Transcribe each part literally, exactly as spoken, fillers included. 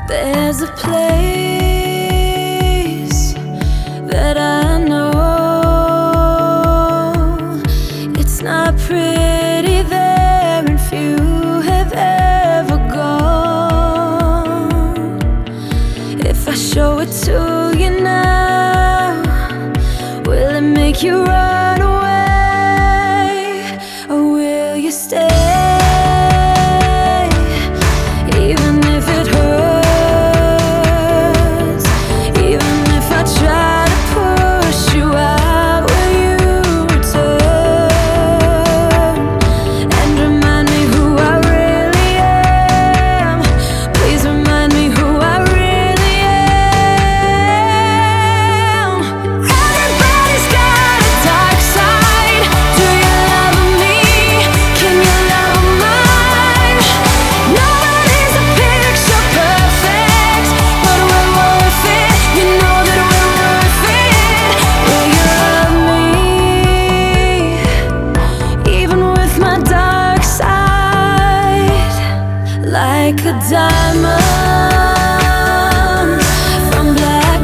There's a place that I know. It's not pretty there, and few have ever gone. If I show it to you now, will it make you run away, or will you stay? Like a diamond from black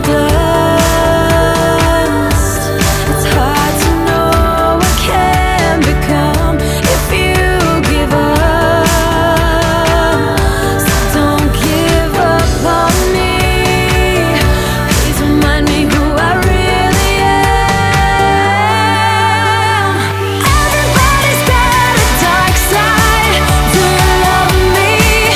dust, it's hard to know what can become if you give up. So don't give up on me. Please remind me who I really am. Everybody's got a dark side. Do you love me?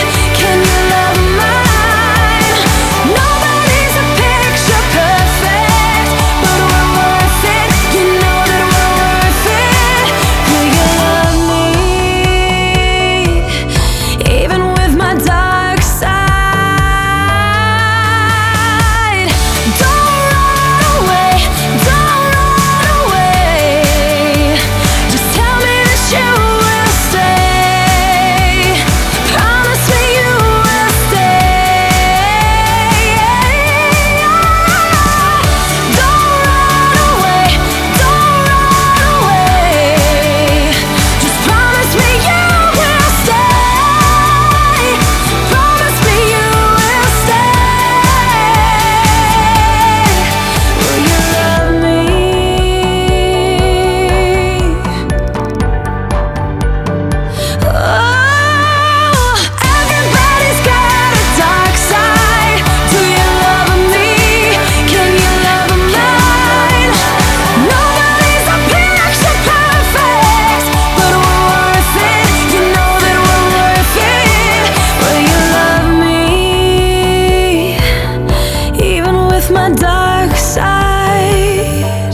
My dark side.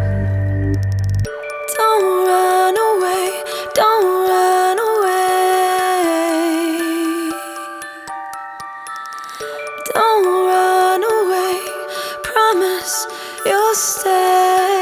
Don't run away, don't run away. Don't run away, promise you'll stay.